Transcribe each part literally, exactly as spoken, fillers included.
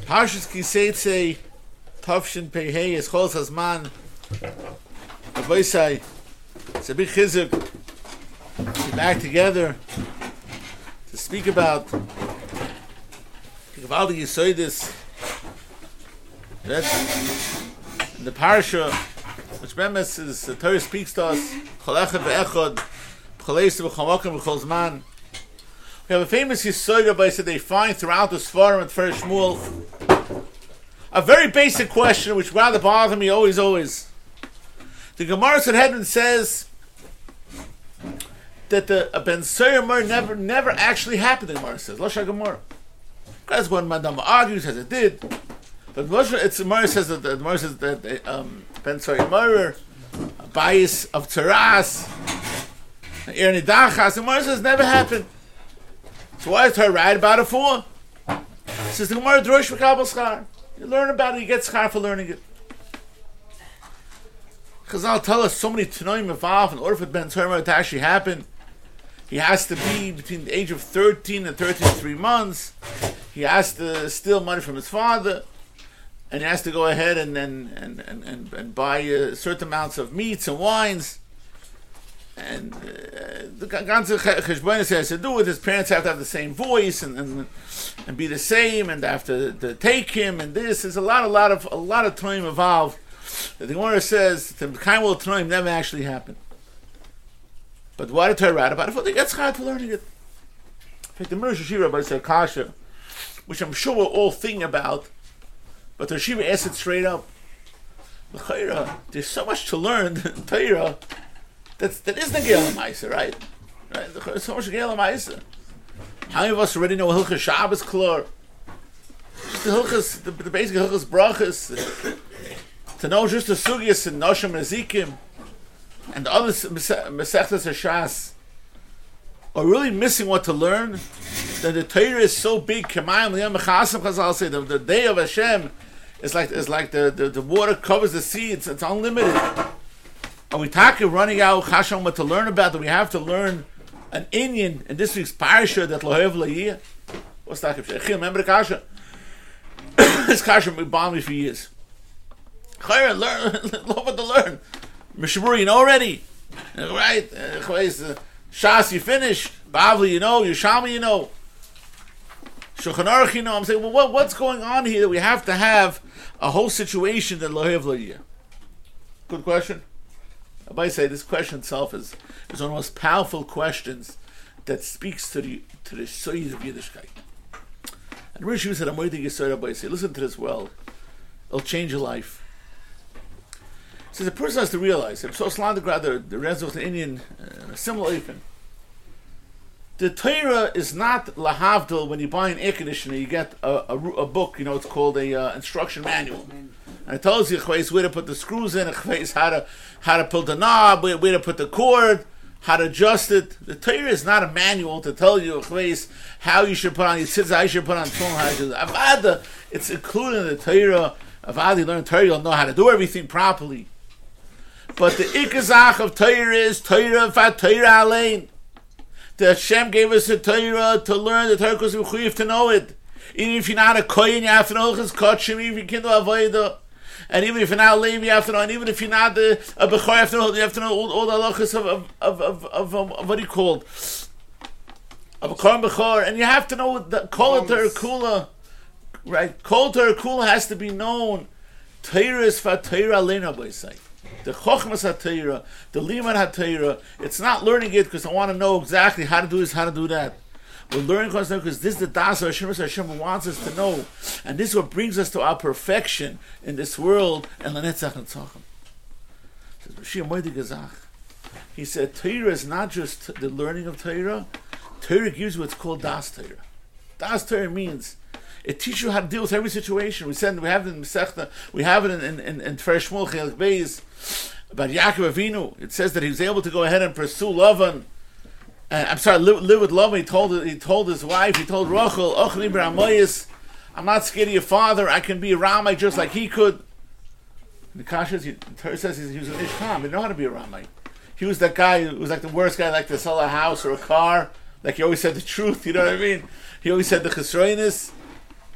Parshas Kiseitze Tavshin Pehei is Chol Hazman. Avoisai, it's a big chizuk to be back together to speak about Givaldi Yisoidis. That's in the parasha, which Bemes is the Torah speaks to us. Chol Echad ve'echad, B'choleis v'chomakim v'chol zman. We have a famous Yisoid Rabbi said they find throughout the Sfarim and First Shmuel a very basic question which rather bothers me always, always. The Gemara Sanhedrin says that the Ben Soyer never, never actually happened. The Gemara says, Lashon Gemara. That's when Madame argues as it did, but it's the Gemara says that the Gemara says that um, Ben Soyer Murder, a bias of Tzaras, Aaron Idachas. The Gemara says never happened. So why is her right about it for? Says the Gemara Drosh V'Kabel Schar. You learn about it, you get schar for learning it. Chazal tell us so many Tanoim involved in order for Ben Soyer to actually happen. He has to be between the age of thirteen and thirty-three months. He has to steal money from his father, and he has to go ahead and and and and, and, and buy uh, certain amounts of meats and wines. And uh, the ganze cheshbonis has to do with his parents have to have the same voice and and, and be the same, and they have to, to take him. And this is a lot, a lot of a lot of time involved. The Gemara says the kind of time never actually happened. But why did Torah write about it? Well, they get schar for learning it. In fact, the Mir Shira by Kasha, which I'm sure we're all thinking about, but the Shiva asked it straight up. There's so much to learn in Torah. That's, that isn't a Geil Maisa, right? Right? There's so much Geil Maisa. How many of us already know Hilchas Shabbos Klor? Just the Hilchas, the, the basic Hilchas Brachas. To know just the Sugyas and Noshim and Ezekim and the other Mesechtas Hashas are really missing what to learn. That the Torah is so big. Kamayim Liyam Mechasim Chazal say the, the day of Hashem is like is like the, the, the water covers the sea. It's, it's unlimited. And we talk of running out Chasham what to learn about. That we have to learn an Inyan in this week's parasha that Lohev La'iyah. What's that? Remember the Kasha? This Kasha been bombing me for years. Chayra, learn, love what to learn. Mishabur, you know already, right? Uh, Shas, you finished. Bavli, you know. Yerushalmi, you know. Shulchan Aruch, you know. I'm saying, well, what, what's going on here that we have to have a whole situation that Lohev La'iyah? Good question. I might say this question itself is, is one of the most powerful questions that speaks to the to the soyuz of Yiddishkeit. And Rishi said, I'm waiting to say, say, listen to this well. It'll change your life. He says, a person has to realize, so Slandagrad, the, the Rezo of the Indian, uh, a similar even. The Torah is not lahavdil when you buy an air conditioner, you get a, a, a book, you know, it's called a uh, instruction manual. And it tells you where to put the screws in, how to how to pull the knob, where, where to put the cord, how to adjust it. The Torah is not a manual to tell you how you should put on your tzitzah, how you should put on tefillin, how you should. Avada, it's included in the Torah. Avada, you learn Torah, you'll know how to do everything properly. But the ikazach of Torah is Torah vat Torah alein. The Hashem gave us the Torah to learn the Torah because we have to know it. Even if you're not a kohen, you have to know his kachim. Even if you can't do avodah, and even if you're not a levi, you have to know. And even if you're not the, a bechor, you have to know. You have to know all, all the halachas of of, of of of of what he called of a korban bechor, and you have to know the kol Torah kula. Right, kol Torah kula has to be known. Torah is for Torah alein by say. The Chochmas HaTorah, the Liman HaTorah, it's not learning it because I want to know exactly how to do this, how to do that. We're learning because this is the Das of Hashem, Hashem wants us to know. And this is what brings us to our perfection in this world. And Lanetzach and Tzachim. He said, Torah is not just the learning of Torah. Torah gives you what's called Das Torah. Das Torah means it teaches you how to deal with every situation. We said we have it in Masechta, we have it in in in, in Tfer Shmuel Chelik Beis about Yaakov Avinu. It says that he was able to go ahead and pursue Lavan. Uh, I'm sorry, live, live with Lavan. He told he told his wife, he told Rachel, Ochni b'Ramayis, I'm not scared of your father. I can be a Ramai just like he could. And the Kasha says he was an Ishtam. He didn't know how to be a Ramai. He was that guy who was like the worst guy, like to sell a house or a car. Like he always said the truth. You know what I mean? He always said the chesroinus.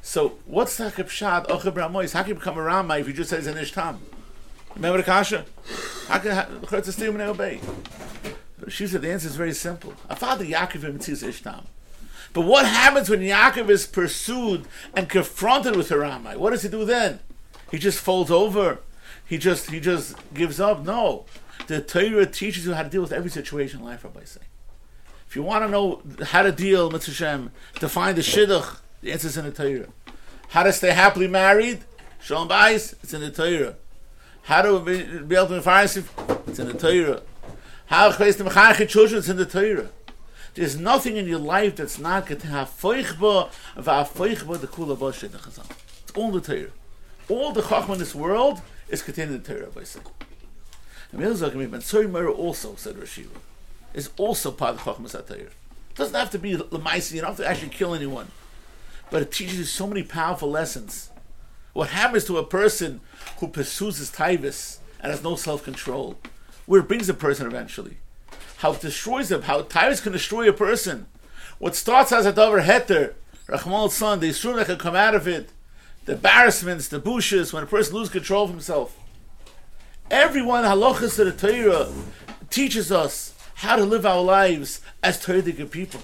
So what's the pshat? Ocher b'ramois. How can you become a Ramai if you just say it's an ishtam? Remember the kasha? How can Chutz still when they obey? She said the answer is very simple. A father Yaakov mitzis ishtam. But what happens when Yaakov is pursued and confronted with a Ramai? What does he do then? He just folds over. He just he just gives up. No, the Torah teaches you how to deal with every situation in life. Rabbi say, if you want to know how to deal with Hashem, to find the shidduch, the answer is in the Torah. How to stay happily married, shalom bayis, it's in the Torah. How to be, be able to be farsiv, it's in the Torah. How to raise the mechanech children, it's in the Torah. There's nothing in your life that's not going to have foichba, va'afoichba the kula b'shid chazal. It's all the Torah. All the chachma in this world is contained in the Torah, by saying. And Milzak Ben Tzori Mera also, said Rashiva, is also part of the chachmas HaTorah. It doesn't have to be l'maisi, you don't have to actually kill anyone. But it teaches you so many powerful lessons. What happens to a person who pursues his taivas and has no self-control, where it brings a person eventually. How it destroys them, how taivas can destroy a person. What starts as a davar heter, Rachman's son, the yisurim that can come out of it, the embarrassments, the bushes, when a person loses control of himself. Everyone, halachas of the Torah, teaches us how to live our lives as Torah-dig people.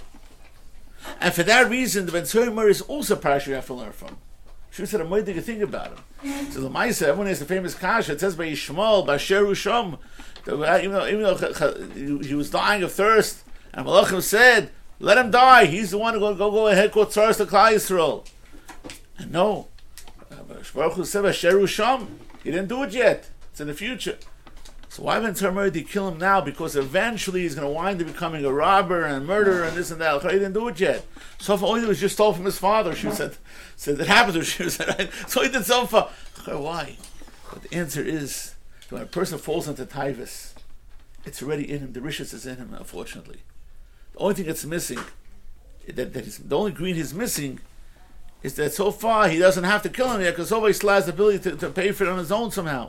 And for that reason, the Ben Tzori Mera is also a parasha you have to learn from. She said a moedige thing about him. So the Maisa, everyone has the famous kasha. It says by Yishmael, by Sheru Sham, even though, even though he was dying of thirst, and Malachim said, let him die. He's the one who go go, go ahead, go tzarus to Klal Yisrael. And no, Baruch Hu said by Sheru Sham, he didn't do it yet. It's in the future. So why Ben Tzori Mera did he kill him now? Because eventually he's going to wind up becoming a robber and a murderer and this and that. He didn't do it yet. So all he did was just stole from his father. She said, said that happened to her. She said, right? So he did so far. Why? But the answer is, when a person falls into taivas, it's already in him. The rishus is in him, unfortunately. The only thing that's missing, that, that is, the only green he's missing, is that so far he doesn't have to kill him yet, because so far he still has the ability to, to pay for it on his own somehow.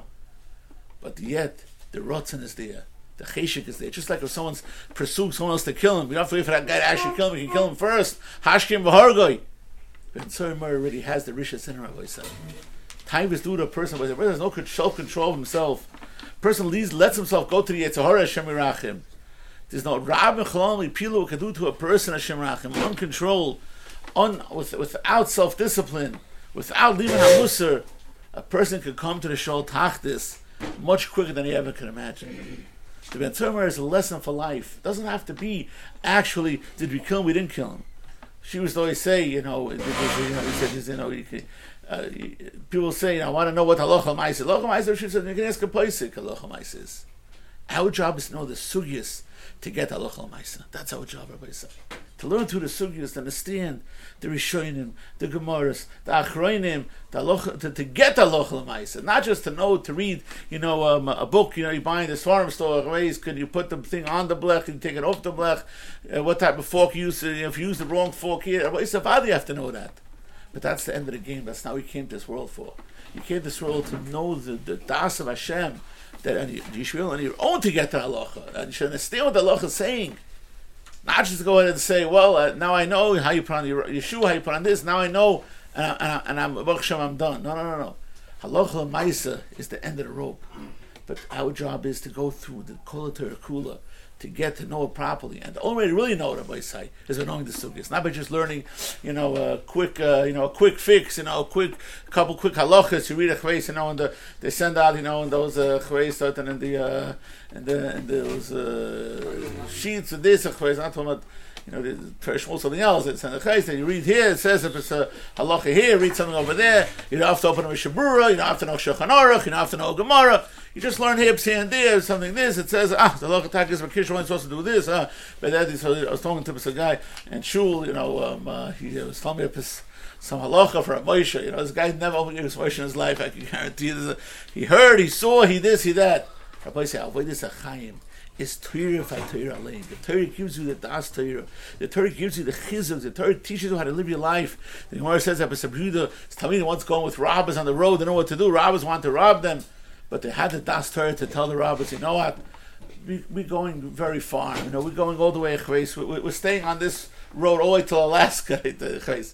But yet, the rotzen is there. The cheshik is there. Just like if someone's pursuing someone else to kill him, we don't have to wait for that guy to actually kill him. We can kill him first. Hashkim v'hargoi. Ben Tzori Mera already has the rishas in her, Rabbi said. Taivas do to a person, but there's no self-control of himself. Person leads, lets himself go to the Yetzer Hara, Hashem Yirachim. There's no Rab and Chalom Pilu can do to a person, Hashem Yirachim, uncontrolled, un, with, without self-discipline, without leaving HaMusar. A person can come to the Shol Tachtis much quicker than he ever could imagine. The Ben Tzori Mera is a lesson for life. It doesn't have to be, actually, did we kill him, we didn't kill him. She was always say, you know, you know, he said, you know, you can, uh, people say, I want to know what halacha ma'is is. Halacha ma'is, she said, you can ask a paisik halacha ma'is is. Our job is to know the sugyas to get halacha ma'is. That's our job, Rabbi said. To learn through the sugyas, to understand the Rishonim, the Gemaras, the Achroinim, the halacha, to, to get halacha ma'is. Not just to know, to read, you know, um, a book, you know, you buy in the farm store, ways, could you put the thing on the blech, and take it off the blech, uh, what type of fork you use, uh, if you use the wrong fork here, Rabbi Savadi, you have to know that. But that's the end of the game. That's not what you came to this world for. You came to this world to know the, the das of Hashem, that and you, you should be on your own to get to halacha. And you should understand what the halacha is saying. Not just to go ahead and say, well, uh, now I know how you put on your, your shoe, how you put on this, now I know, and, I, and, I, and I'm, Baruch Hashem, I'm done. No, no, no, no. Halacha l'maisa is the end of the rope. But our job is to go through the Kol HaTorah Kula, to get to know it properly. And the only way to really know it, Rabbi say, is by knowing the sugyas. Not by just learning, you know, a quick, uh, you know, a quick fix, you know, a quick, a couple quick halachas. You read a chveis, you know, and the, they send out, you know, and those uh, chveis, and in the, uh, and the, and those uh, sheets of this chveis. Not talking about, you know, the Teresh or something else. It's in the chveis, and you read here. It says if it's a halacha here, read something over there. You don't have to open a Mishabura. You don't have to know Shulchan Aruch. You don't have to know Gemara. You just learn here, here and there, something this. It says, ah, the halacha tak is Makish wasn't supposed to do this. Ah, but that is, so I was talking to a guy and Shul, you know, um, uh, he was telling me this, some halacha for a Moshe. You know, this guy never opened his Moshe in his life. I can guarantee you. He heard, he saw, he this, he that. Rabbi said, avoid this achayim. Is Torah by Torah alone. The Torah gives you the das Torah. The Torah gives you the chizuk. The Torah teaches you how to live your life. The Gemara says that B'Sabhuda is telling me once going with robbers on the road. They don't know what to do. Robbers want to rob them. But they had the das Torah to tell the robbers, you know what, we, we're going very far. You know, we're going all the way to Chveis. We, we're staying on this road all the way to Alaska. It's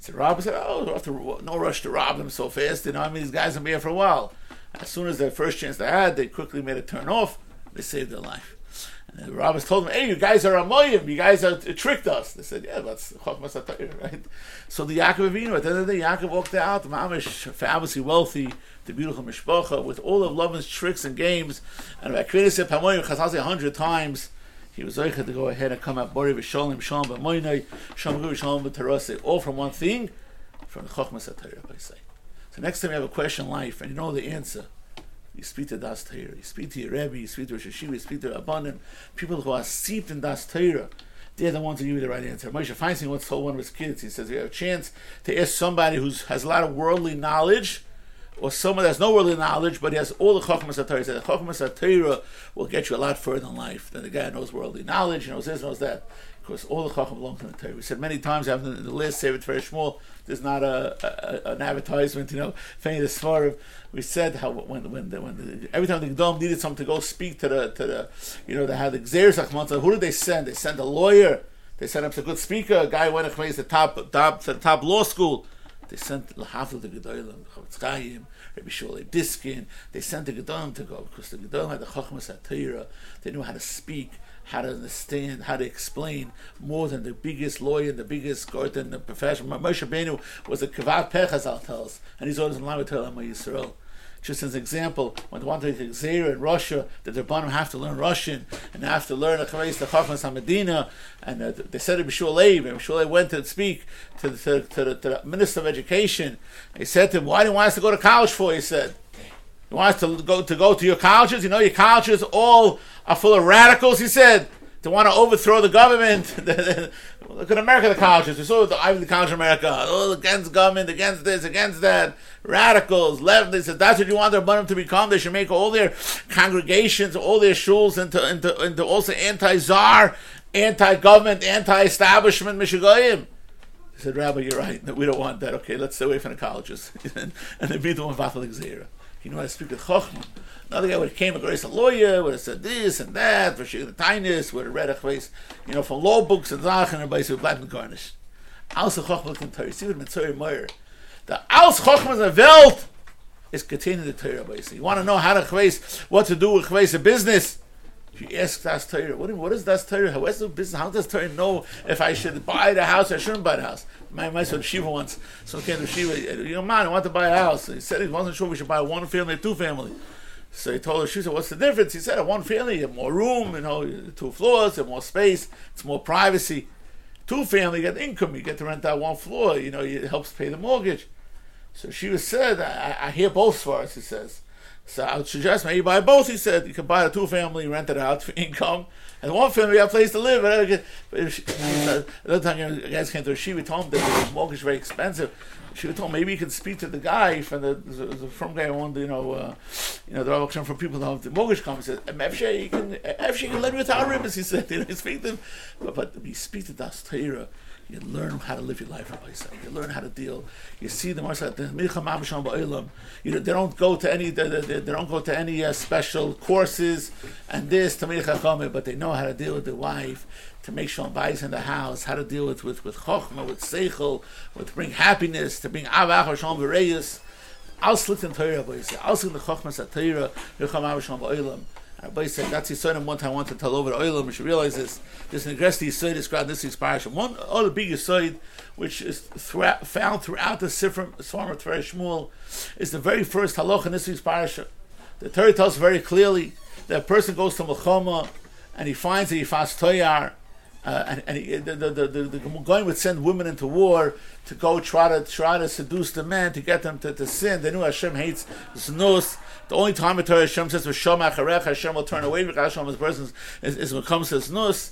So the rabbi said, oh, have to, no rush to rob them so fast. You know, I mean, these guys will be here for a while. As soon as the first chance they had, they quickly made a turn off. They saved their life. And the rabbis told them, hey, you guys are Amoyim, you guys are, tricked us. They said, yeah, that's Chochmas HaTorah, right? So the Yaakov Avinu, at the end of the day, Yaakov walked out, Mamish, fabulously wealthy, the beautiful mishpacha, with all of Lavan's tricks and games. And about Kveda said, Pamoyim, Chazal said a hundred times, he was like to go ahead and come out, Bori V'Sholem, Shalom B'Moynai, Shalom V'Sholem B'Taraseh, all from one thing, from the Chochmas HaTorah, I say. So next time you have a question in life, and you know the answer, you speak to Das Torah, you speak to your Rebbe, you speak to Rosh Hashiva, you speak to Rabbanim, people who are steeped in Das Torah, they're the ones who give you the right answer. Moshe Feinstein once told one of his kids, he says, you have a chance to ask somebody who has a lot of worldly knowledge, or someone that has no worldly knowledge, but he has all the Chochmas HaTorah. He said, the Chochmas HaTorah will get you a lot further in life than the guy who knows worldly knowledge, he knows this, knows that. Because all the Chacham belong to the Torah. We said many times, in the last Sefer Teferi Shmuel, there's not a, a, an advertisement, you know, Fani the Svarim. We said how when when the, when the, every time the Gedom needed someone to go speak to the to the you know they had the Gzeres Achmata. Who did they send? They sent a lawyer. They sent up a good speaker, a guy who went to the top top to the top law school. They sent L'Hafel the Gedolim, Chavetz Chaim, Rabbi Shulei Diskin. They sent the Gedolim to go because the Gedolim had the Chachmas HaTorah. They knew how to speak, how to understand, how to explain more than the biggest lawyer, the biggest court in the profession. Moshe Rabbeinu was a Kavat Pech, as I'll tell us, and he's always in line with Torah Yisrael. Just as an example, when they wanted to Gzeira in Russia, the Rabbanim have to learn Russian and have to learn the Chaveis, the Chachmas HaMedina, and uh, they said to Bishul Leib, and Bishul Leib went to speak to the, to, to, the, to the Minister of Education. He said to him, why do you want us to go to college for? He said, you want us to go to go to your colleges? You know, your colleges all are full of radicals, he said. They want to overthrow the government. Look at America, the colleges. We saw the Ivy League College of America. All against government, against this, against that. Radicals, left. They said that's what you want their Rabbanim to become. They should make all their congregations, all their shuls into into, into also anti-czar, anti-government, anti-establishment, Mishigoyim. He said, Rabbi, you're right. No, we don't want that. Okay, let's stay away from the colleges. and they beat them with Vatal Gzeira. You know how to speak with Chochmah. Another guy would have came across a lawyer, would have said this and that, for the tinus, would have read a place, you know, from law books and Zach, and everybody said, black and garnish. Also Chochmah can Torah. See what Mitzvah Meir. The Aus Chochmah in the Welt is contained in the Torah, basically. You want to know how to chveis, what to do with chveis a business? If you ask Das Torah, what, what is Das Torah? What's the business? How does Torah know if I should buy the house or I shouldn't buy the house? My my son Shiva once, so came to Shiva, you know, man, I want to buy a house. He said he wasn't sure we should buy a one family or two family. So he told her, she said, what's the difference? He said, a one family, you have more room, you know, two floors, you have more space, it's more privacy. Two family, you get income, you get to rent out one floor, you know, it helps pay the mortgage. So Shiva said, I, I hear both fars, he says. So I would suggest maybe buy both. He said you can buy a two family, rent it out for income, and one family have a place to live. But if she, another time, you know, guys came to her, she told him that the mortgage is very expensive. She told him maybe you could speak to the guy from the the, the firm guy who owned, you know, uh, you know, the auction for people who have the mortgage company. He said, "Efshe, you can, Efshe, you can lend me with our ribbons." He said, "You know, speak to him, but but you speak to Das Torah." You learn how to live your life, Rabbi Yisrael. You learn how to deal. You see the Marsha, the Milcham Abisham Ba'olam. You know, they don't go to any. They, they, they don't go to any uh, special courses and this to Milcham Chachamim, but they know how to deal with their wife, to make shalom bayis in the house, how to deal with with with Chochmah, with Seichel, with to bring happiness, to bring Avach Shalom V'Reyus. Auslit in Torah, Rabbi Yisrael. Auslit the Chochmah Satira, Milcham Abisham Ba'olam. Rabbi said that's the Yisrael one time I want to tell over the oil. We should realize this. This Negresti Yisrael described this week's parasha. One other big Yisrael, which is throughout, found throughout the Sifrim Svarim of Teferi Shmuel, is the very first halacha in this week's parasha. The Torah tells very clearly that a person goes to Melchama and he finds a Yifas Toyar, uh, and, and he, the, the, the, the, the Goyim would send women into war to go try to try to seduce the men to get them to, to sin. They knew Hashem hates znus. The only time the Torah Hashem says V'shom acharech, Hashem will turn away because Hashem is person is, is when it comes to znus.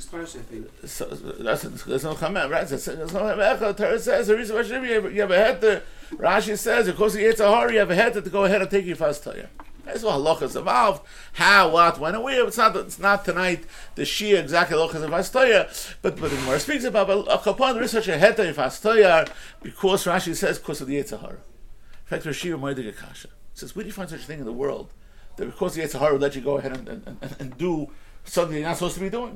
So that's there's no comment, right? There's no the Torah says the reason why you have a head there. Rashi says because he hates a hurry, you have a head to go ahead and take your fast Torah. That's what halachas involved. How, what, when, and where. It's not. It's not tonight the shia exactly halachas and fast Torah. But but the Gemara speaks about a kapon. There is such a head to fast Torah because Rashi says because of the Yetzer Hara. In fact, Rashi Moedik Akasha says, where do you find such a thing in the world that because the Yetzer Hara will let you go ahead and, and, and, and do something you're not supposed to be doing?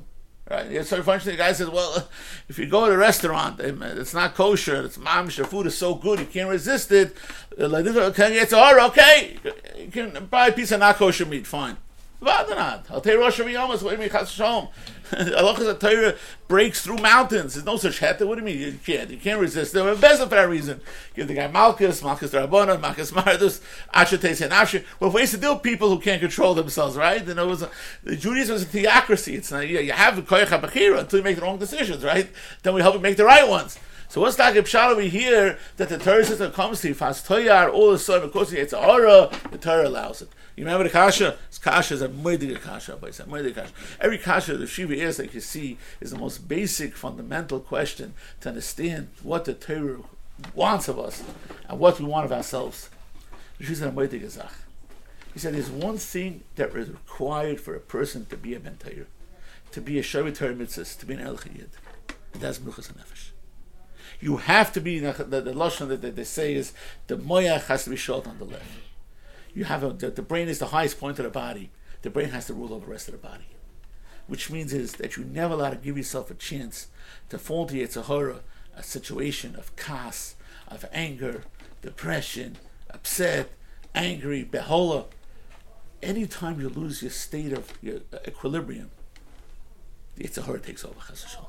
Right? Yeah, so functionally, the guy says, well, if you go to a restaurant, it's not kosher, it's mamish, the food is so good, you can't resist it. Like this, okay, it's all okay. You can buy a piece of not kosher meat, fine. But not. I'll tell you, Rosh Hashanah, what do you mean, Chas Shalom? Allah Torah breaks through mountains. There's no such heta. What do you mean? You can't. You can't resist. They were best for that reason. Give the guy Malchus, Malchus Rabbanon, Malchus Mardus, Asher Teis and Asher. Well, ways to deal with people who can't control themselves, right? You know, it was a, the Judaism was a theocracy. It's not, you, you have the Koyach HaBechira until you make the wrong decisions, right? Then we help you make the right ones. So what's that Pshat we hear that the Torah system comes to Fas Toyar, all of a sudden, of course, it's Aura, the Torah allows it. You remember the kasha? This kasha is a moedige kasha, but it's a moedige kasha. Every kasha the Shiva is, like you see, is the most basic, fundamental question to understand what the Torah wants of us and what we want of ourselves. The Shiva said a moedige zach. He said there's one thing that is required for a person to be a ben Torah, to be a Shavit Torah mitzvah, to be an El Chayid. And that's Menuchas HaNefesh. You have to be, the, the, the Lashon that they say is, the moyach has to be short on the left. You have a, the, the brain is the highest point of the body. The brain has to rule over the rest of the body, which means is that you never allow to give yourself a chance to fall into Yetzer Hara, a situation of kas, of anger, depression, upset, angry, behola. Anytime you lose your state of your equilibrium, the Yetzer Hara takes over.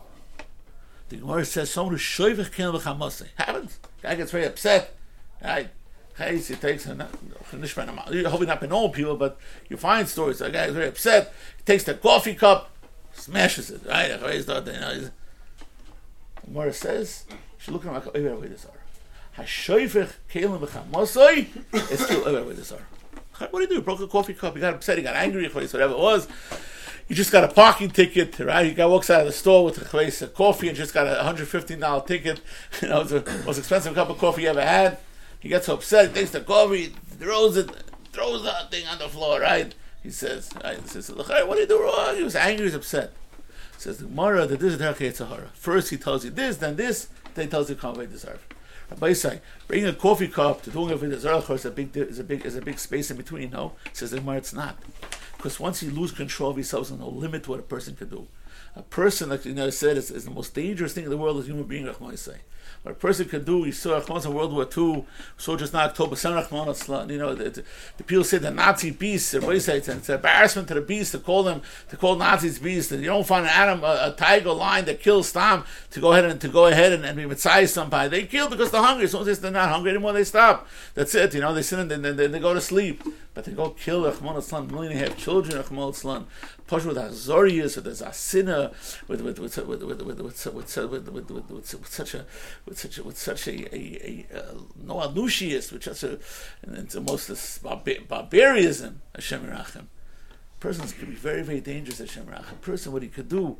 The Gemara says someone who's shoivich ken v'chamasei happens. Guy gets very upset, right? He takes a, hopefully not been old people, but you find stories. The guy is very upset. He takes the coffee cup, smashes it. Right? The Gemara says, you should look at him like, "Oy v'avodah zara." Hashoifich kelim v'chamasei is still oy v'avodah zara. What do you do? You broke a coffee cup. You got upset. You got angry. Whatever it was. You just got a parking ticket, right? You guy walks out of the store with a place of coffee and just got a one hundred fifteen dollars ticket. You know, it's the most expensive cup of coffee you ever had. He gets so upset, he takes the coffee, throws it, throws the thing on the floor, right? He says, right? He says, look, what do you do wrong? He was angry, he was upset. He says, the Gemara, that this is Derech Yetzer Hara. First he tells you this, then this, then he tells you can't wait deserve. Rabbi say, bringing a coffee cup to doing a Avodah Zarah, of course, is a big, is a big, is a big space in between. No, he says the Gemara, it's not, because once you lose control of yourself, there's no limit to what a person can do. A person, like you know, said, is, is the most dangerous thing in the world as a human being. Rachmana say, what a person can do. You saw Rachmana in World War Two, soldiers not October seventh. Rachmana, you know, the, the, the people say the Nazi beasts. Everybody says it's an embarrassment to the beasts to call them to call Nazis beasts. And you don't find an animal, a, a tiger, lion that kills Stam to go ahead and to go ahead and, and be mitzvah somebody. They kill because they're hungry. As soon as they're not hungry anymore, they stop. That's it. You know, they sit and then they, they go to sleep. But they go kill Rachmana, a million and a half children. Rachmana, push with Azorius, with Azasina, with with with with with with with with with such a with such a with such a a Noah Lucius, with such a and the most barbarism. Hashem Yerachem. Persons can be very very dangerous. Hashem Yerachem. Person, what he could do,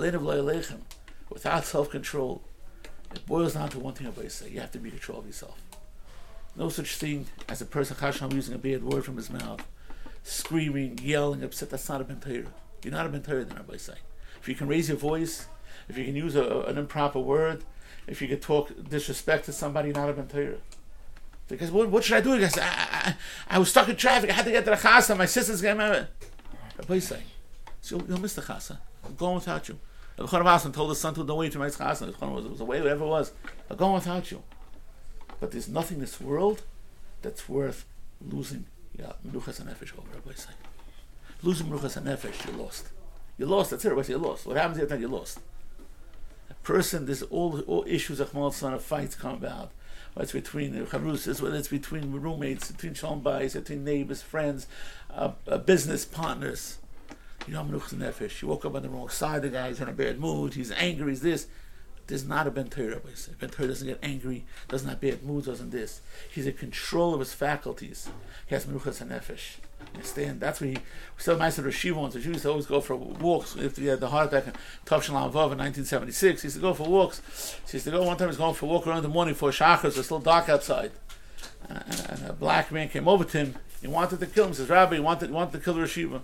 without self control, it boils down to one thing. Everybody say you have to be in control of yourself. No such thing as a person Chasham using a bad word from his mouth, screaming, yelling, upset. That's not a ben Torah. You're not a ben Torah, then everybody say. If you can raise your voice, if you can use a, an improper word, if you can talk disrespect to somebody, you're not a ben Torah. Because what, what should I do? Because I, I, I was stuck in traffic. I had to get to the chasa. My sister's getting married. Everybody say, so you'll, you'll miss the chasa. I'm going without you. The Chon told his son to don't wait to my chasa. The Chon was, was away, whatever it was. I'm going without you. But there's nothing in this world that's worth losing. Yeah, Menuchas HaNefesh over, everybody say. Losing Menuchas HaNefesh, you're lost. You're lost, that's it, everybody say you're lost. What happens every time you're lost? A person, there's all, all issues of of fights come about. Whether it's between uh, Chavrusas, whether it's between roommates, between Shalom Bayis, between neighbors, friends, uh, uh, business partners. You know, Menuchas HaNefesh. You woke up on the wrong side, the guy's in a bad mood, he's angry, he's this. There's not a ben Torah. Ben Torah doesn't get angry, doesn't have bad moods, doesn't this. He's in control of his faculties. He has Menuchas HaNefesh. Understand? That's what he. We saw the Meister Rosh Yeshiva once. He used to always go for walks. If he had the heart attack in Tav Shalom Vav in nineteen seventy-six, he used to go for walks. So he used to go one time. He was going for a walk around in the morning for Shachar. It was still dark outside, and, and, and a black man came over to him. He wanted to kill him. He says, "Rabbi, he wanted, he wanted to kill the Rosh Yeshiva."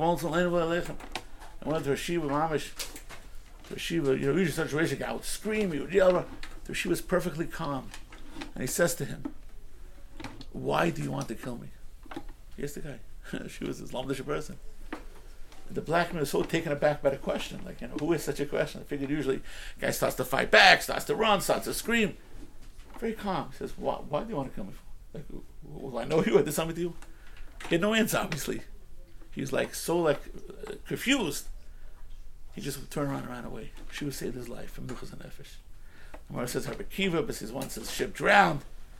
I went to Rosh Yeshiva, Mamish. The Shiva, you know, usually such a situation, guy would scream, he would yell. The Shiva was perfectly calm. And he says to him, why do you want to kill me? Here's the guy. She was this Lamdish person. The black man was so taken aback by the question, like, you know, who is such a question? I figured usually the guy starts to fight back, starts to run, starts to scream. Very calm. He says, why, why do you want to kill me for? Like, well, I know you, I did something to you. He had no answer, obviously. He was like, so like, uh, confused. He just turned around and ran away. She would save his life from Menuchas HaNefesh. The Gemara says, Rabbi Kiva, but says once his ship drowned,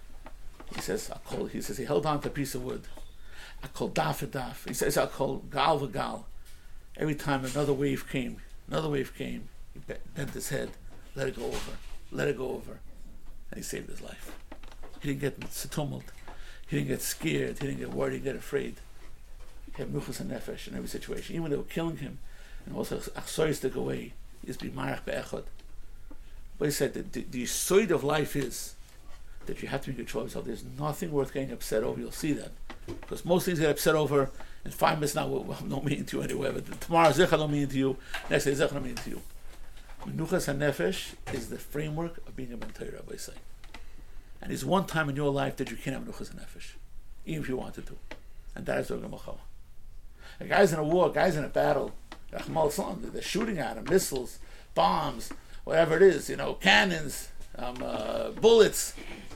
he says, I'll call, he says, he held on to a piece of wood. I call daf a daf. He says, I'll call gal va gal. Every time another wave came, another wave came, he bent his head, let it go over, let it go over, and he saved his life. He didn't get tumult. He didn't get scared. He didn't get worried. He didn't get afraid. He had Menuchas HaNefesh in every situation. Even when they were killing him, and also Achsois took away, he used to be Marach Be'echad. But he said that the, the side of life is that you have to be in control of yourself. There's nothing worth getting upset over. You'll see that. Because most things get upset over, and five minutes now will well, no meaning to you anyway. But tomorrow Zecha don't mean to you. Next day Zecha don't mean to you. Menuchas HaNefesh is the framework of being a Ben Torah, I say. And there's one time in your life that you can't have Menuchas HaNefesh, even if you wanted to. And that is Dor Gemachal. A guy's in a war, a guy's in a battle. They're shooting at him, missiles, bombs, whatever it is, you know, cannons, um, uh, bullets,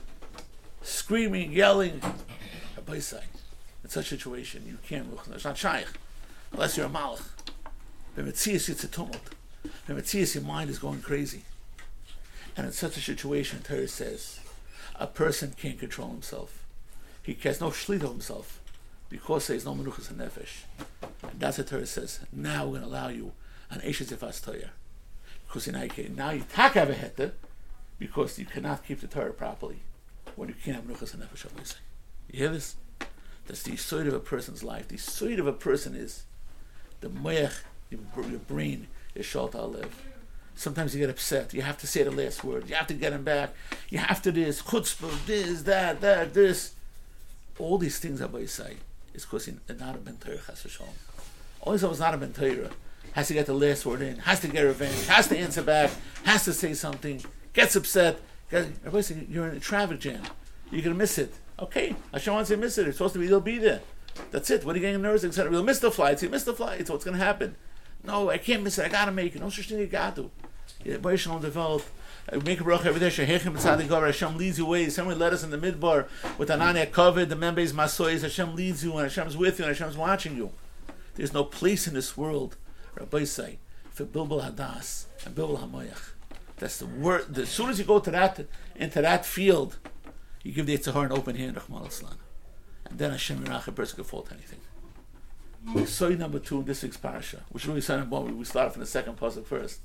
screaming, yelling. In such a situation, you can't look. It's not shaykh, unless you're a malach. B'metzias, it's a tumult. B'metzias, your mind is going crazy. And in such a situation, Torah says, a person can't control himself. He has no shlit of himself because there is no Menuchas HaNefesh. And that's what Torah says. Now we're going to allow you an Eishes Yifas Torah. Because in Ike, now you tak have a heta because you cannot keep the Torah properly when you can't have Menuchas HaNefesh. You hear this? That's the side of a person's life. The side of a person is the moyach, your brain is shalt live. Sometimes you get upset. You have to say the last word. You have to get him back. You have to this, chutzpah, this, that, that, this. All these things Abba say is because he's not a Ben Torah chas v'shalom. Always was not a Ben Torah. Has to get the last word in, has to get revenge, has to answer back, has to say something, gets upset. Everybody says, you're in a traffic jam. You're going to miss it. Okay, Hashem wants you to miss it. It's supposed to be, you'll be there. That's it. What are you getting nervous, et cetera? We'll miss the flights. You miss the flights. What's going to happen? No, I can't miss it. I got to make it. No such thing you got to. Yeah, Baruch Shalom develop. Make a bracha every day. Shehechem b'tzadik gavar. Hashem leads you away. Someone led us in the midbar with Anania covered. The members masois. Hashem leads you, and Hashem's with you, and Hashem's watching you. There's no place in this world, Rabbi say, for Bilbul Hadas and Bilbul Hamoyach. That's the word. As soon as you go to that into that field, you give the Yitzhahar an open hand, Rahman al-Islam. And then Hashem Yerach, a person can fall to anything. Story number two in this week's parasha, which really started when we started from the second pasuk first,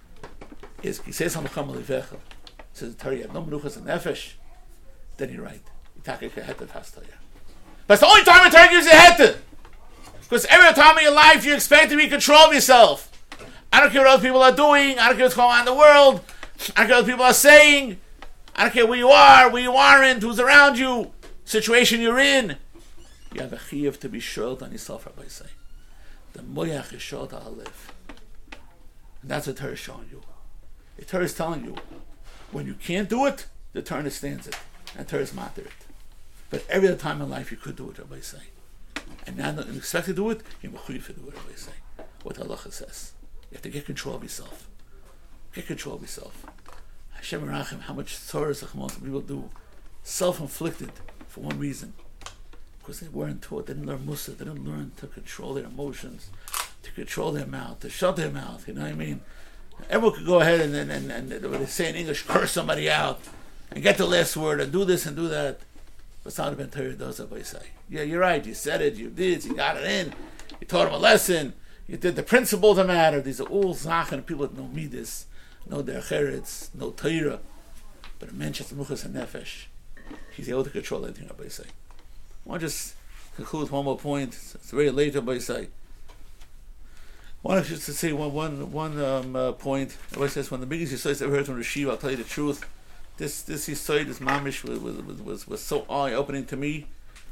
is he says on the Chamal Ivecha, says the Torah, you have no Menuchas HaNefesh, then you're right. But it's the only time the Torah gives you a heta. Because every time in your life you expect to be in control of yourself. I don't care what other people are doing, I don't care what's going on in the world, I don't care what people are saying, I don't care where you are, where you aren't, who's around you, situation you're in. You have a chiyuv to be short on yourself, Rabbi say. The moyach is short to live. And that's what Torah is showing you. The Torah is telling you, when you can't do it, the Torah understands it. And Torah is matter it. But every other time in life you could do it, Rabbi say. And now that you expect to do it, you're mechuyev to do it, Rabbi say. What halacha says. You have to get control of yourself. Get control of yourself. Hashem Yerachim, how much Torah people do, self-inflicted for one reason. Because they weren't taught, they didn't learn Musa, they didn't learn to control their emotions, to control their mouth, to shut their mouth, you know what I mean? Everyone could go ahead and, and, and, and what they say in English, curse somebody out, and get the last word, and do this and do that. But it's not a Ben Torah does that, but say, yeah, you're right, you said it, you did, you got it in, you taught them a lesson, you did the principles that matter. These are all Zachan, people that know Midas, know their Cheretz, know Torah. But a man just Menuchas HaNefesh, he's able to control anything, Rabbi say. I want to just conclude with one more point. It's very late, Rabbi say. I want to just say one, one, one um, uh, point. Rabbi says, one of the biggest Yisoyos I ever heard from Rashiva, I'll tell you the truth. This this Yisoy, this Mamish, was, was, was, was so eye-opening to me.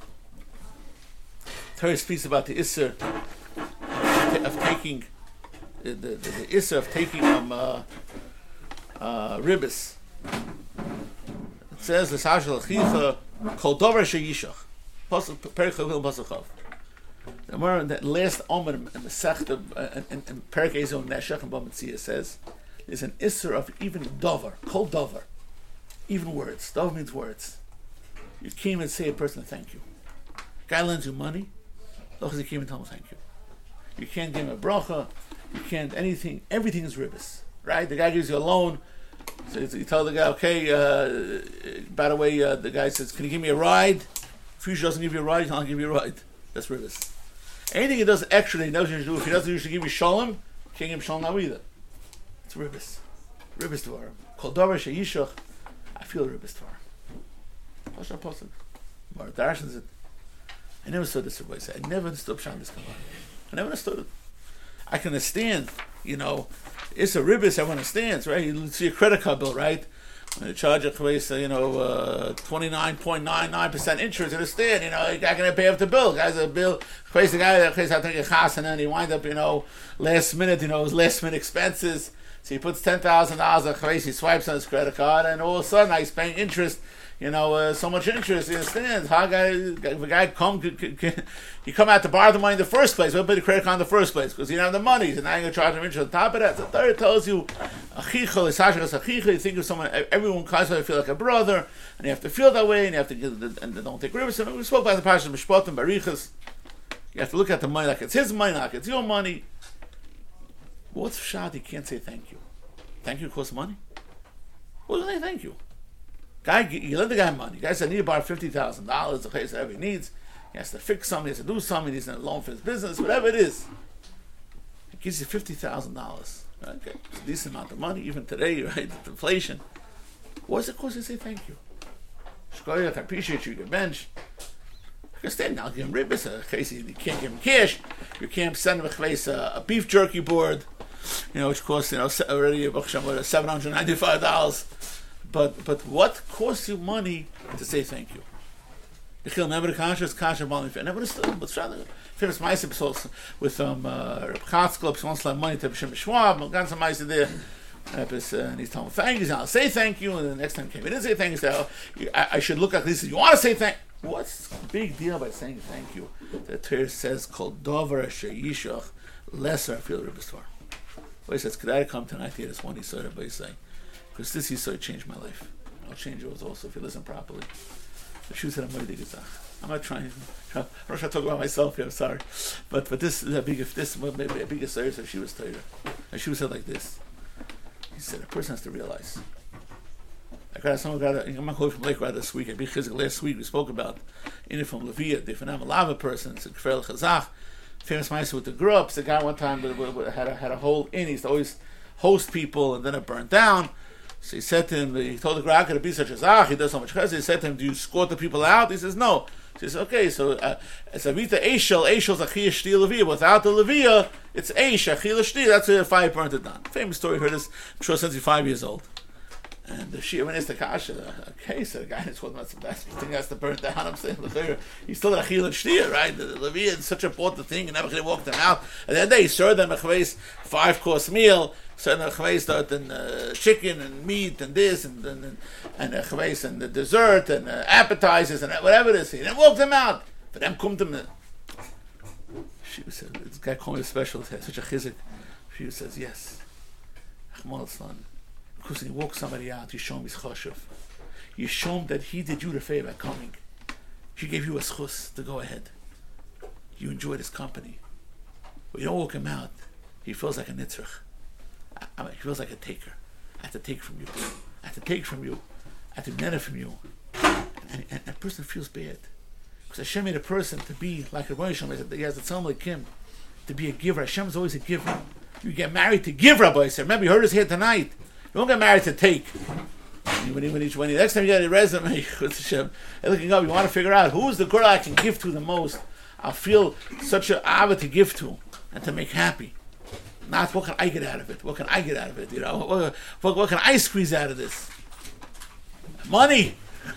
Torah speaks about the Isser of taking, the, the, the, the Isser of taking um, uh, uh, ribbis. It says, the Sashal Achicha, Kol Dover Sheyishach. The Gemara, that last Omer in the Sech of in Perek Ezon Neshach and Bamitzia says, there's an Isser of even Dover, Kol Dover, even words. Dover means words. You can't even say a person thank you. Guy lends you money, you can't even tell him thank you. You can't give him a bracha, you can't anything, everything is ribbis, right? The guy gives you a loan, so you tell the guy, okay, uh, by the way, uh, the guy says, can you give me a ride? If he doesn't give you a ride, he'll give you a ride. That's ribbis. Anything he does extra, he knows what to do. If he doesn't usually give you shalom, he can't give him shalom now either. It's ribbis. Ribbis dvarim. Kol davar she'yishach, I feel ribbis dvarim. Pasha pasuk. Mar darshans it. I never saw this way. I never understood Pshat this. I never understood it. I can understand, you know, it's a ribbis, everyone understands, right? You see a credit card bill, right? When you charge a, you know, uh, twenty-nine point nine nine percent interest, you understand, you know, you're not going to pay off the bill. Guy's a bill, crazy guy that pays out a chas, and then he wind up, you know, last minute, you know, his last minute expenses. So he puts ten thousand dollars on crazy, he swipes on his credit card, and all of a sudden, now he's paying interest. You know, uh, so much interest. You understand? How guy, if a guy come, you come out to borrow the money in the first place. Why pay the credit card in the first place? Because you don't have the money. So now you're going to charge him interest on top of that. The third tells you, you think of someone. Everyone constantly feel like a brother, and you have to feel that way, and you have to give, and don't take rivers. And we spoke about the Parashat Mishpatim, Barichas. You have to look at the money like it's his money, like it's your money. What's shad? You can't say thank you. Thank you costs money. What do they thank you? Guy, you lend the guy money. The guy said, I need to borrow fifty thousand dollars, the place whatever he needs. He has to fix something, he has to do something, he needs a loan for his business, whatever it is. He gives you fifty thousand dollars. Okay, it's a decent amount of money, even today, right? The inflation. What does it cost you to say thank you? Shkoyach, I appreciate you, your bench. I can stand now, give him ribbis, in case you can't give him cash. You can't send him a, place, uh, a beef jerky board, you know, which costs, you know, already seven hundred ninety-five dollars. But but what costs you money to say thank you? I never understood. But famous ma'aser with um Reb Chatzkel, he wants to have money to B'Shem Shwab, ganze ma'aser there. And he's telling him thank you, I'll say thank you, and the next time he came, he didn't say thank you. So I, I should look at this. You want to say thank? What's the big deal by saying thank you? The Torah says called Dover She'yishach lesser feel ribbis dvar. He says, could I come tonight to hear this one? He saw everybody saying. Because this he saw changed my life. I'll change yours also if you listen properly. The shoe said, I'm going to do I'm not trying. I'm not trying to talk about myself here. I'm sorry, but but this is a big. If this maybe a bigger story. So she was Torah, and she said like this. He said a person has to realize. I got someone got. A, I'm not quoting from Lakewood this week. I be Chizuk last week. We spoke about in it from Levia, different Amalava person. It's a Kfel Chazach, famous ma'aser with the groups. The guy one time had a, had a whole inn. He used to always host people, and then it burned down. So he said to him, he told the Grak to be such a zach, he does so much chesed. He said to him, do you escort the people out? He says, no. He says, okay, so it's Avita Eishel, Eishel's Achiyah Shtil Leviyah. Without the Leviyah, it's Eish, Achiyah Shtil. That's why the fire burnt it down. Famous story, heard this, I'm sure, since he's five years old. And the Shia went to Kasha, okay, so the guy is what that's the best thing has to burn down. I'm saying, he's still at Achiyah Shtil, right? The Leviyah is such an important thing, and never could walk them out. And then they served them a five course meal. So the chveis and uh, chicken and meat and this and and and uh, chveis and the dessert and uh, appetizers and whatever it is. And then walk them out. For them come to me. She said, this guy called me special. Such a chizuk. She says, yes. Achmal son. Because when you walk somebody out, you show him his choshev. You show him that he did you the favor coming. She gave you a schus to go ahead. You enjoyed his company. When you don't walk him out, he feels like a nitzrach. I mean, he feels like a taker. I have to take from you. I have to take from you. I have to get it from you. And, and a person feels bad. Because Hashem made a person to be like a Rabbi Shem. He has the tzalm like him. To be a giver. Hashem is always a giver. You get married to give, Rabbi said. Remember, you heard us here tonight. You don't get married to take. When you, when you, when you, next time you get a resume with Hashem, and looking up, you want to figure out who's the girl I can give to the most. I'll feel such an ava to give to and to make happy. Not what can I get out of it? What can I get out of it? You know, what, what, what can I squeeze out of this? Money,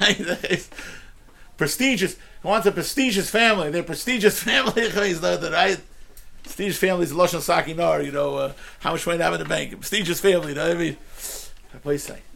prestigious. He wants a prestigious family. They're a prestigious family. He's not the right. Prestigious family is Lashon Sakinar. You know, uh, how much money they have in the bank? A prestigious family. You know what I mean? What I say?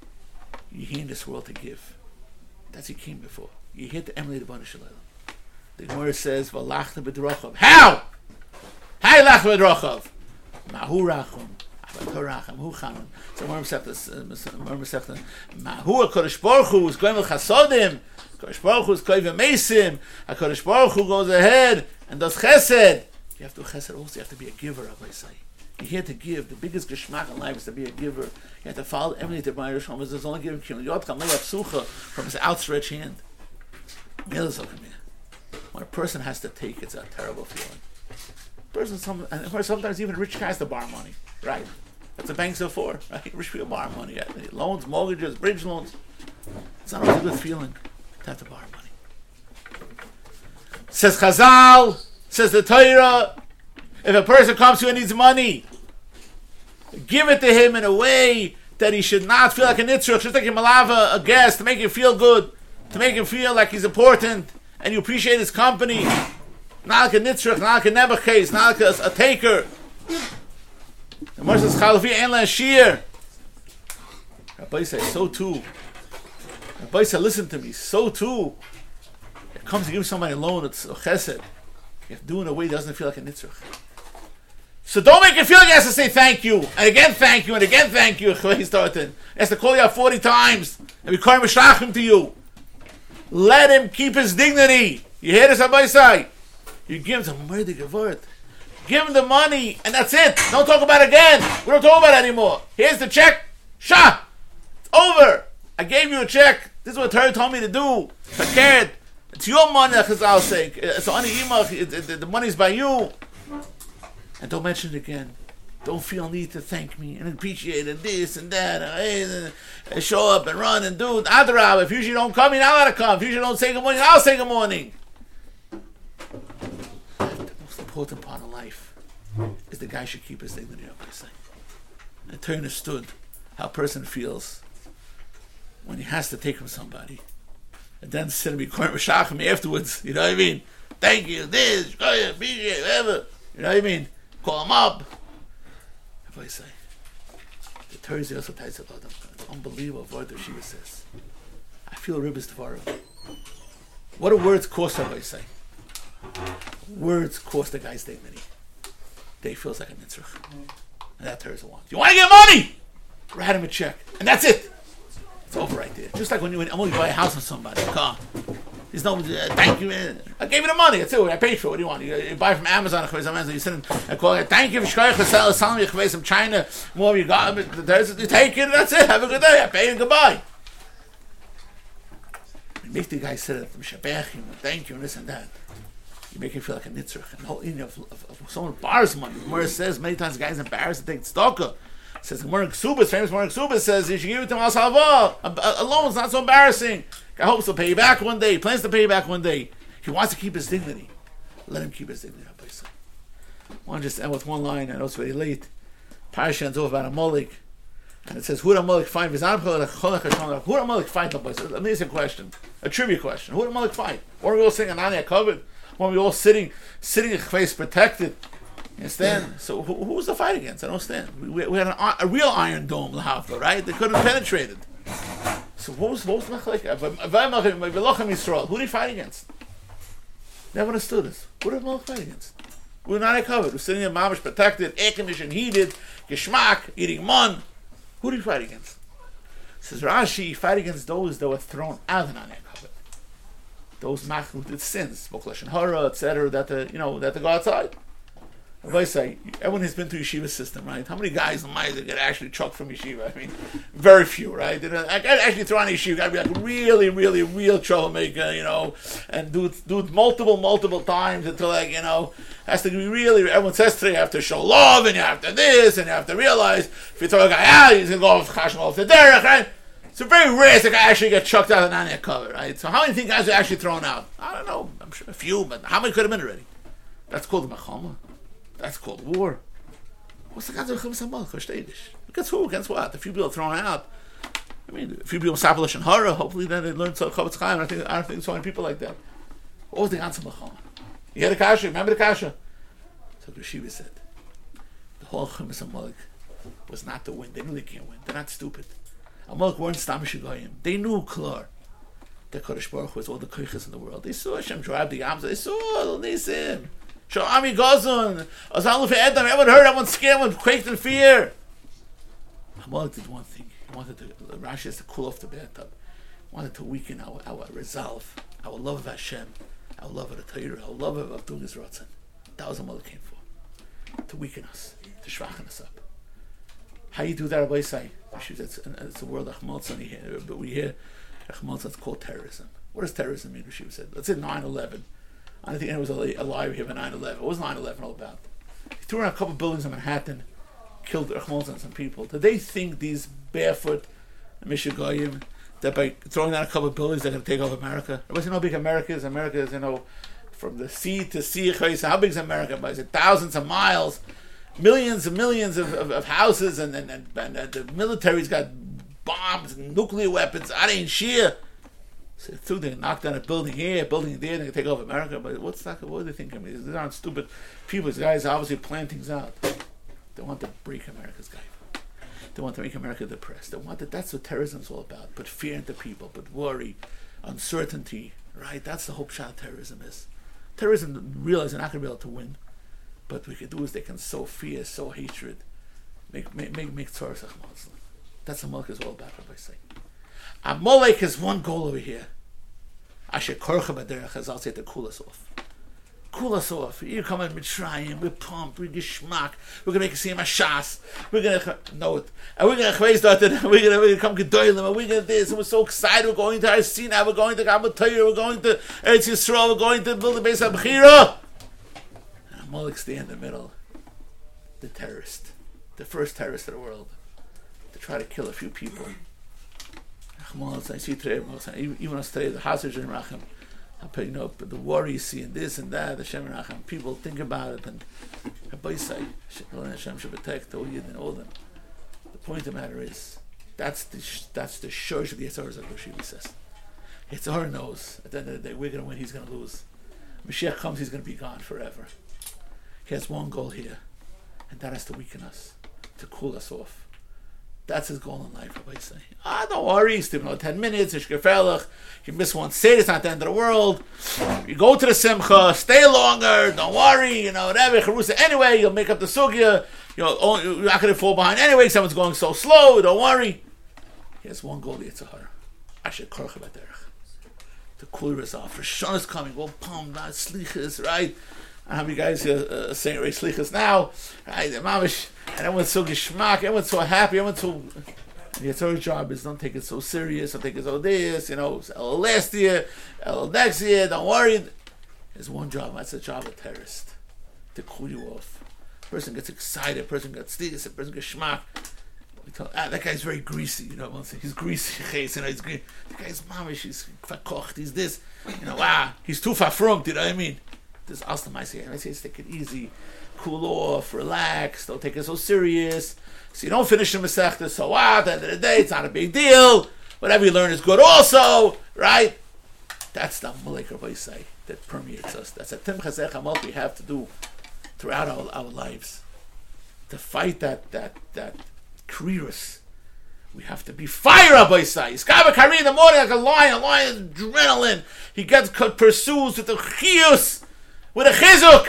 You're here in this world to give. That's what you came before. You're here to emulate the Bnei Shalom. The Gemara says, "V'lachta b'drachav." How? How you lachta b'drachav? Mahu rachum, abatoracham, hu chanun. So Gemara says, Gemara says, Mahu HaKadosh Baruch Hu is going with chasodim. HaKadosh Baruch Hu is koivim mesim. HaKadosh Baruch Hu goes ahead and does chesed. You have to do chesed also. You have to be a giver, Rabbi say. You're here to give. The biggest geschmack in life is to be a giver. You have to follow everything that Rabbi Rosh Hashanah is only giving Kim. Yod Kam Le'Yav Psucha from his outstretched hand. When a person has to take, it's a terrible feeling. Person, some, and sometimes even rich guys to borrow money, right? That's what banks are for, right? Rich people borrow money. Yeah. Loans, mortgages, bridge loans. It's not always a good feeling to have to borrow money. Says Chazal, says the Torah, if a person comes to you and needs money, give it to him in a way that he should not feel like a nitzrach, just like a malava, a guest, to make him feel good, to make him feel like he's important, and you appreciate his company. Not like a nitzrach, not like a nebuchadnezzar, not like a, a taker. The Moshe says, Chalafi ein la shir. Rabbi says, so too. Rabbi said, listen to me, so too. It comes to give somebody a loan, it's a chesed. You have to do it in a way that doesn't feel like a nitzrach. So don't make it feel like he has to say thank you, and again thank you, and again thank you. He started. He has to call you out forty times, and we call him Meshachim to you. Let him keep his dignity. You hear this, Rabbi say? You give him the Gewurt. Give him the money, and that's it. Don't talk about it again. We don't talk about it anymore. Here's the check. Shah. It's over. I gave you a check. This is what Torah told me to do. Fakert. It's your money, like Chazal say. It's on the imach. The money's by you. And don't mention it again. Don't feel need to thank me and appreciate it, this and that. And, and show up and run and do it. Adarab, if you usually don't come, you're not allowed to come. If you usually don't say good morning, I'll say good morning. The most important part of life is the guy should keep his dignity up, I say. And Torah understood how a person feels when he has to take from somebody. And then sit and be quiet with Shachim afterwards. You know what I mean? Thank you, this, appreciate, whatever. You know what I mean? Call him up. What I say? The Torah is also ties about them. It's unbelievable what the Shiva says. I feel ribbis Tvarim. What do words cost, I say? Words cost the guy's dignity. They feels like a nitzrach. And that Torah wants. You want to get money? Write him a check. And that's it. It's over right there. Just like when you I'm going to buy a house from somebody, a car. There's no, uh, thank you. Uh, I gave you the money. That's it. I paid for it. What do you want? You, you buy from Amazon. You sit and call it. Thank you for selling me from China. More you got. You take it. That's it. Have a good day. I pay you. Goodbye. You make the guy sit at the Mishabechim. Thank you and this and that. You make him feel like a nitzrach. And the whole, you know, if, if, if someone borrows money, the Gemara says many times the guy's embarrassed to take tzedakah. Says Gemara Ksubas, famous Gemara Ksubas says you should give it to him al salva. A loan's not so embarrassing. Guy hopes to pay you back one day. He plans to pay you back one day. He wants to keep his dignity. Let him keep his dignity. I want to just end with one line. I know it's very late. Parasha ends off about a Amalek, and it says, "Who did Amalek fight?" Who did Amalek fight? Let me ask you a question, a trivia question. Who did Amalek fight? Weren't we all sitting on Anania covered? Weren't we all sitting, sitting in face protected? You understand? Yeah. So who, who was the fight against? I don't understand. We, we had an, a real iron dome, Lahavka, right? They couldn't penetrate it. So what was what was Machlek? Who did he fight against? Never understood this. Who did Malach fight against? We were not covered. We were sitting in mamish protected, air conditioned, heated, geschmack, eating mun. Who did he fight against? Says Rashi, he fight against those that were thrown out of the covered. Those machlu did sins, Bokleshan Hara, et cetera, that the you know that they go outside. If I say, everyone has been to yeshiva system, right? How many guys in my get actually chucked from yeshiva? I mean, very few, right? I got actually throw on yeshiva. Got to be like really, really, real troublemaker, you know, and do it, do it multiple, multiple times until like you know has to be really. Everyone says today you have to show love and you have to this and you have to realize if you throw a guy out, he's gonna go off chashmal off the derech, right? It's very rare that guy actually get chucked out of the nanya cover, right? So how many think guys are actually thrown out? I don't know. I'm sure a few, but how many could have been already? That's called the machama. That's called war. What's the guy doing? Against who? Against what? A few people thrown out. I mean, a few people sapalish and hara. Hopefully, then they learn to chavetz chaim. I think I don't think so many people like that. What was the answer? You had a kasha. Remember the kasha? So the Shiva said, the whole Chumash Amalek was not to win. They knew they can't win. They're not stupid. Amalek weren't stamish goyim. They knew klar. the Kodesh Baruch Hu has all the koiches in the world. They saw Hashem drive the Yamza. They saw Nisim. Sha'ami Gozun. Azalu Fe'edam. Everyone heard, everyone scared, everyone quaked in fear. Amalek did one thing. He wanted to, Rashi has to cool off the bathtub. He wanted to weaken our, our resolve, our love of Hashem, our love of the Torah, our love of, of doing His Ratzon. That was what Amalek came for. To weaken us, to schwachen us up. How you do that, Rabbi Say? It's, it's a word Achmaltzah, but we hear Achmaltzah, it's called terrorism. What does terrorism mean? Rashi said. Let's say nine eleven. I don't think anyone was alive here for nine eleven. What was nine eleven all about? He threw around a couple of buildings in Manhattan, killed Achmaltzah and some people. Did they think these barefoot Mishigoyim, that by throwing down a couple of buildings they're going to take over America? Everybody know how big America is? America is, you know, from the sea to sea. How big is America? Is it thousands of miles? Millions and millions of, of, of houses, and, and, and, and the military's got bombs and nuclear weapons. I ain't sheer. So through they knock down a building here, a building there, they're gonna take over America. But what's that? What do they think? I mean, these aren't stupid people. These guys obviously plan things out. They want to break America's guy. They want to make America depressed. They want that. That's what terrorism's all about. Put fear into people, put worry, uncertainty. Right? That's the whole shot terrorism is. Terrorism realize they're not gonna be able to win. But what we can do is they can sow fear, sow hatred, make make make, make tzarah sachmas. That's what Amalek is all about, Rabbi say. Amalek has one goal over here. Asher korcha b'derech, as I'll say, to cool us off. Cool us off. You come in Mitzrayim, we're pumped, we're geschmack, we're gonna make a siyam hashas, we're gonna know it, and we're gonna chveis that, we're gonna we're gonna come gedolim, and we're gonna this, and we're so excited. We're going to Har Sinai, we're going to Gamut Torah, we're going to Eretz Yisrael, we're going to build the base of Bechira. Amalek stay in the middle, the terrorist, the first terrorist of the world, to try to kill a few people. Even us today, the Hazard and Racham, you know, the worry you see and this and that, the Shem Racham, people think about it, and Rabbi say, Hashem should protect all Yidden and all them. The point of the matter is, that's the that's the shorsh of the Yetzaras, like Rashi says. Yetzar knows at the end of the day we're going to win, he's going to lose. Mashiach comes, he's going to be gone forever. He has one goal here, and that is to weaken us, to cool us off. That's his goal in life, Rabbi say. Ah, don't worry, Steve, no, ten minutes, it's gefährlich. You miss one sit, it's not the end of the world. You go to the Simcha, stay longer, don't worry, you know, whatever, Charusa. Anyway, you'll make up the sugya, you'll, you're not going to fall behind anyway, someone's going so slow, don't worry. He has one goal, the Yitzhahar. Asher korcha b'derech. To cool us off. Rishon is coming, well, pum, not slichas, right? How many guys are uh, saying Rei Slichas now? Right, mamish, and everyone's so geschmack, everyone's so happy, everyone's so. And the Yitzhah's job is don't take it so serious, don't take it so this, you know, El last year, El next year, don't worry. There's one job, that's the job of a terrorist. To cool you off. Person gets excited, person gets this, person gets schmack. We tell, ah, that guy's very greasy, you know, he's greasy, you know, he's green. The guy's mamish, he's verkocht, he's this, you know, ah, he's too verfrummt, you know what I mean? This Aslam I say, I say, take it easy, cool off, relax, don't take it so serious. So you don't finish the Masechta, so what? At the end of the day, it's not a big deal. Whatever you learn is good also, right? That's the Amalek Rabbi say that permeates us. That's a Tim Chazech Amalek we have to do throughout our, our lives. To fight that that that kriros. We have to be fire, Rabbi say. He's got a career in the morning like a lion, a lion's adrenaline. He gets pursues with the chiyus. With a chizuk,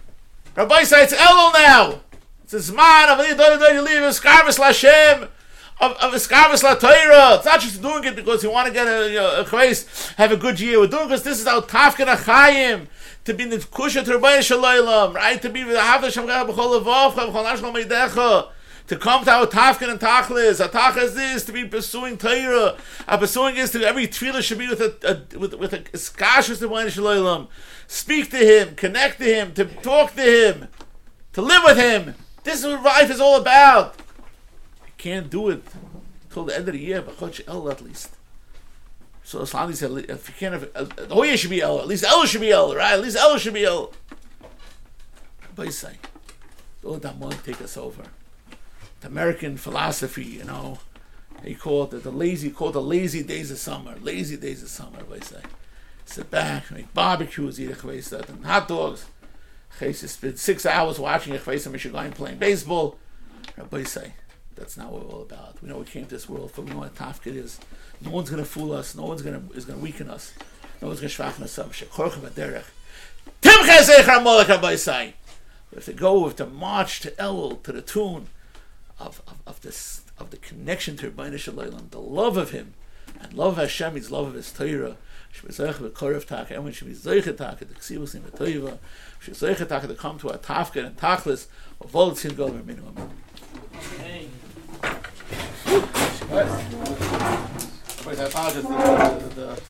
Rabbi say it's Elul now. It's a zman of you leave eskarvus Lashem, of of eskarvus La Torah. It's not just doing it because you want to get a you know, a chayes, have a good year. We're doing it because this is our tafkin achayim to be in the kusha to Rabbi Shalom, right? To be with the hafesh shamgah b'chol levav b'chol nashlo meidecha. To come to our tafkin and tachlis. Our tachlis is this, to be pursuing Torah. Our pursuing is to every tefillah should be with a, a with with a skashus to Rabbi Shalom. Speak to him, connect to him, to talk to him, to live with him. This is what life is all about. You can't do it until the end of the year, but Chodesh El at least. So Islami said, if you can't have, the whole year should be El, at least El should be El, right? At least El should be El. But he's saying, don't let that take us over. The American philosophy, you know, he called it the lazy, called the lazy days of summer, lazy days of summer, I say. Sit back, make barbecues, eat a chveisat, and hot dogs. Chayes spent six hours watching a chveisat Michigan playing baseball. Rabbi say, That's not what we're all about. We know we came to this world for. We know what tafkid is. No one's going to fool us. No one's going to is going to weaken us. No one's going to schwachen us up. Shekorcha b'derech. Timcha zeichar molech habayisai. We have to go. We have to march to Elul, to the tune of of, of this of the connection to Rebbeinu Shalom, the love of Him, and love of Hashem means love of His Torah. Shebezeicha b'korev taka. Everyone should be zeicha taka. The ksivos in the Torah. Should zeicha taka to come to our tafkid and tachlis of all the sin go to minimum. Hey. Right. I apologize. The, the, the,